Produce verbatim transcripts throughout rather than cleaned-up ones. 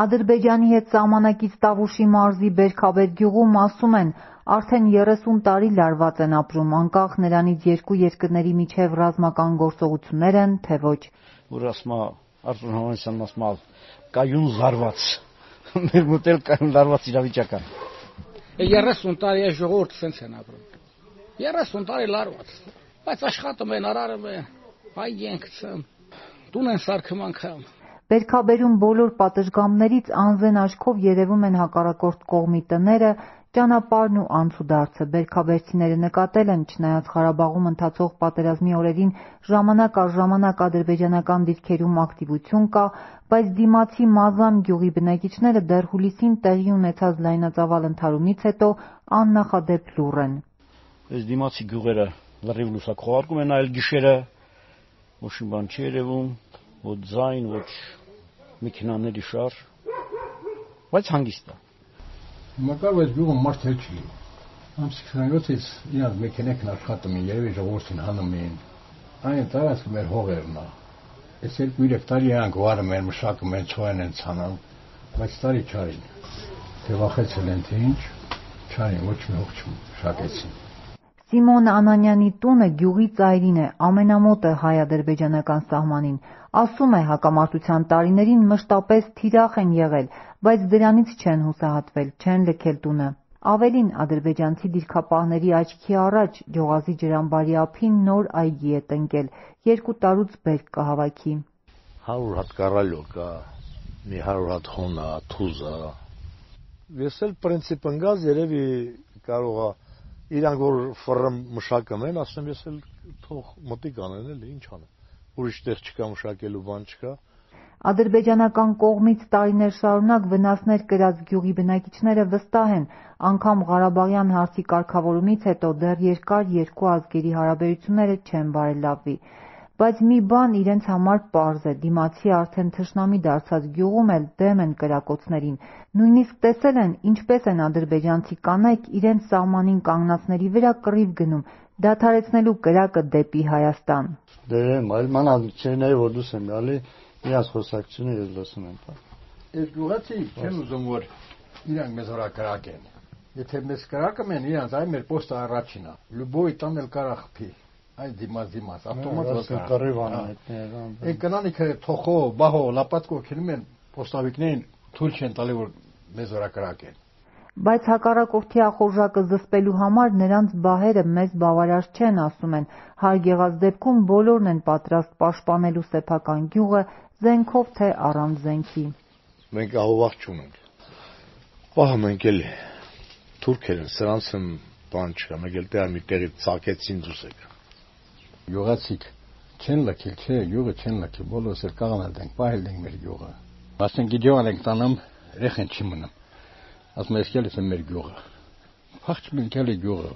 Ադրբեջանի հետ սահմանակից Տավուշի մարզի Բերքաբեր գյուղում ասում են, արդեն երեսուն տարի լարված են ապրում, անկախ նրանից երկու երկրների միջև ռազմական գործողություններ են, թե ոչ։ Որ ասма Արթուր Հովհաննիսյանն ասма կայուն լարված, մեր մոտ էլ կայուն լարված իրավիճակ է։ երեսուն տարի է ժողովուրդը սենց են ապրում։ երեսուն տարի լարված, բայց աշխատում են, արարում են, հայ ենքցն, տուն են սարքում անգամ։ Բերքաբերում բոլոր պատշգամբներից անզեն աչքով երևում են հակառակորդ կողմի տները, ճանապարհն ու անցուդարձը։ Բերքաբերցիները նկատել են, չնայած Ղարաբաղում ընթացող պատերազմի օրերին ժամանակ առ ժամանակ ադրբեջանական դիրքերում ակտիվություն կա, բայց դիմացի Մազամ գյուղի բնակիչները դեռ հուլիսին տեղի ունեցած լայնածավալ ընդհարումից հետո աննախադեպ լուռ են։ Այս դիմացի գյուղերը լրիվ լուսակ խոհարկում են, այլ գիշերը ոչ մի բան չի երևում, ոչ ձայն, ոչ մեքենաների շարժ, բայց հանգիստ է։ Մակար այս գյուղը մարդ էլ չի։ Ամսի քսանյոթից իրանց մեքենեքն աշխատում են, երևի ժողովրդին հանում են։ Այն տարածքը մեր հողերն է։ Այս երկու երեք տարի իրանք վարում են, մշակում են, ցոեն են ցանան, բայց տարի չարին։ Թե վախեցել են, թե ինչ, չարին, ոչ մի հող չմշակեցին։ Սիմոն Անանյանի տունը գյուղի ծայրին է, ամենամոտը հայ-ադրբեջանական սահմանին։ Ասում է, հակամարտության տարիներին մշտապես թիրախ են եղել, բայց դրանից չեն հուսահատվել, չեն լքել տունը։ Ավելին, ադրբեջանցի դիրքապահների աչքի առաջ Ջողազի ջրամբարի ափին նոր այգի է տնկել, երկու տարուց բերք կհավաքի։ հարյուր հատ կարալյո կա, մի հարյուր հատ խոնա, թուզա։ Ես էլ պրինցիպ ընկած երևի կարող է իրանք որ ֆռմ մշակում են, ասեմ ես էլ թող մտիկ անեն էլի, ինչ անեն։ Ուրիշ տեղ չկա մշակելու բան չկա։ Ադրբեջանական կողմից տարիներ շարունակ վնասներ կրած գյուղի բնակիչները վստահ են, անգամ Ղարաբաղյան հարցի կարգավորումից հետո դեռ երկար երկու ազգերի հարաբերությունները չեն բարելավվի։ Բայց մի բան իրենց համար պարզ է, դիմացի արդեն թշնամի դարձած գյուղում էլ դեմ են կրակոցներին։ Նույնիսկ տեսել են, ինչպես են ադրբեջանցի կանայք իրենց սահմանին կանգնածների վրա կռիվ գնում, դադարեցնելու կրակը դեպի Հայաստան։ Դե այլ մանավանդ որ դուս եմ գալի, իրաց խոսակցությունը ես լսում եմ։ Այս գյուղացի չեն ուզում որ իրանք մեզ հորա կրակեն։ Եթե մեզ կրակում են, իրանք այ մեր պոստը առաջին է։ Լուբոյ տանել կարա խփի։ Այս դիմաց դիմաց ավտոմատ կռիվան է։ Այն կանանիքը թոխո, բահո, լապատկով քնում են պոստավիկներին թույլ չեն տալի որ մեզ հորա կրակեն։ Բայց հակառակորդի ախորժակը զսպելու համար նրանց բահերը մեզ բավարար չեն, ասում են։ Հարկ եղած դեպքում բոլորն են պատրաստ պաշտպանելու սեփական գյուղը զենքով թե առանց զենքի։ Մենք ահովախ չունենք։ Պահը մենք էլ թուրքեր են, սրանց բան չկա, մեկ էլ տեղ մի տեղի ցակեցին դուս եկա։ Գյուղացիք չեն լքել, չէ, գյուղը չեն լքել, բոլորս էլ կաղանալ ենք, պահել ենք մեր գյուղը։ Ասենք գիտեալ ենք տանում, երեխեն չի մնում։ Ասում ես կելիս է մեր գյուղը։ Փախչում ենք էլի գյուղը։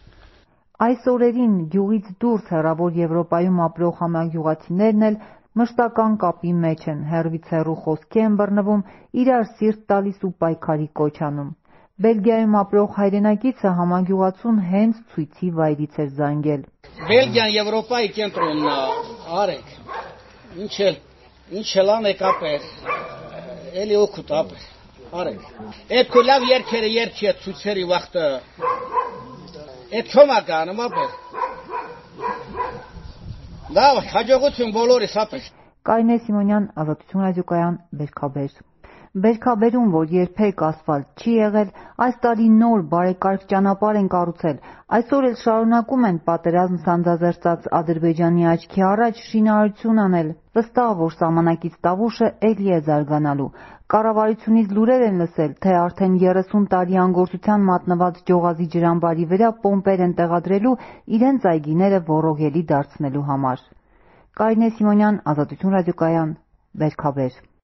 Այս օրերին գյուղից դուրս հեռավոր Եվրոպայում ապրող համագյուղացիներն էլ մշտական կապի մեջ են, հեռվից հեռու խոսքի են բռնվում, իրար սիրտ տալիս ու պայքարի կոչ անում։ Բելգիայում ապրող հայրենակիցը համագյուղացուն հենց ցույցի վայրից էր զանգել։ Բելգիան Եվրոպայի կենտրոնն է, արեք։ Ինչ էլ, ինչ էլ անեք ապեր, էլի օգուտ ապեր, արեք։ Այդ քո լավ երկերը երկի է ցույցերի վախտը, այդ չոմականում ապեր։ Լավ, հաջողություն բոլորիս ապեր։ Կարինե Սիմոնյան, Ազատություն ռադիոկայան, Բերքաբեր։ Բերքաբերում, որ երբեք ասֆալտ չի եղել, այս տարի նոր բարեկարգ ճանապարհ են կառուցել։ Այսօր էլ շարունակում են պատերազմ սանձազերծած Ադրբեջանի աչքի առաջ շինարարություն անել։ Վստահ, որ սահմանակից Տավուշը էլի է զարգանալու։ Կառավարությունից լուրեր են լսել, թե արդեն երեսուն տարի անգործության մատնված Ջողազի ջրամբարի վրա պոմպեր են տեղադրելու իրենց այգիները ոռոգելի դարձնելու համար։ Կարինե Սիմոնյան, Ազատություն ռադիոկայան, Բերքաբեր։